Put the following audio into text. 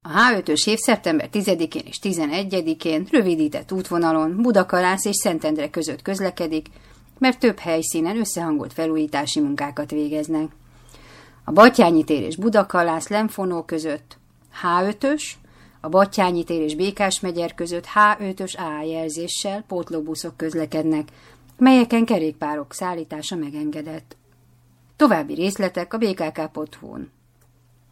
A H5-ös év szeptember 10-én és 11-én rövidített útvonalon Budakalász és Szentendre között közlekedik, mert több helyszínen összehangolt felújítási munkákat végeznek. A Batthyány tér és Budakalász Lemfonó között H5-ös, a Batthyány tér és Békásmegyer között H5-ös AA jelzéssel pótlóbuszok közlekednek, melyeken kerékpárok szállítása megengedett. További részletek a bkk.hu-n.